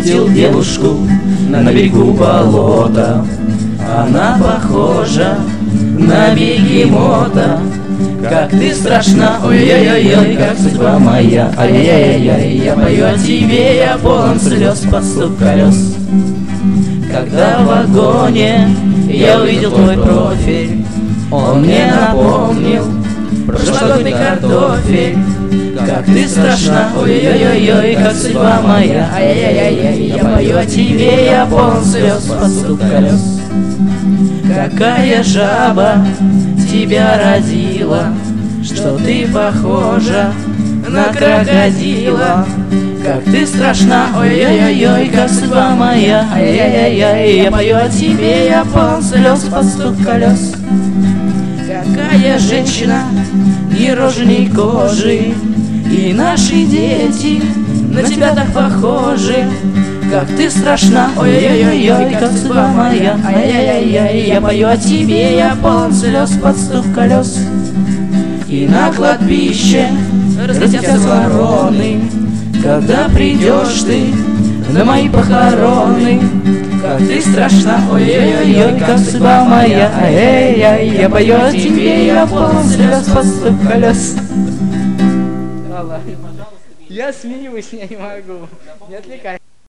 видел девушку на берегу болота. Она похожа на бегемота. Как ты страшна, ой-ой-ой, как судьба моя. Ай-яй-яй-яй, я пою о тебе, я полон слез под стук колес. Когда в вагоне я увидел твой профиль, он мне напомнил прошлогодний картофель. Как ты страшна, ой-ой-ой, как судьба моя. Ай-яй-яй-яй, я пою о тебе, я полон слез под стук колес. Какая жаба тебя родила, что ты похожа на крокодила. Как ты страшна, ой-ой-ой, как судьба моя. Ай-яй-яй-яй, я пою о тебе, я полон слез под стук колес. Какая женщина нероженей кожи, и наши дети на тебя так похожи. Как ты страшна, ой-ой-ой, как судьба моя. Ай-яй-яй-яй, я пою о тебе, я полон слез под стук колес. И на кладбище разлетятся вороны, когда придешь ты на мои похороны. Как ты страшна, ой-ой-ой, как судьба моя. Ай-яй-яй, я пою о тебе, я полон слез под стук колес. Я смеюсь, я не могу. Не отвлекай.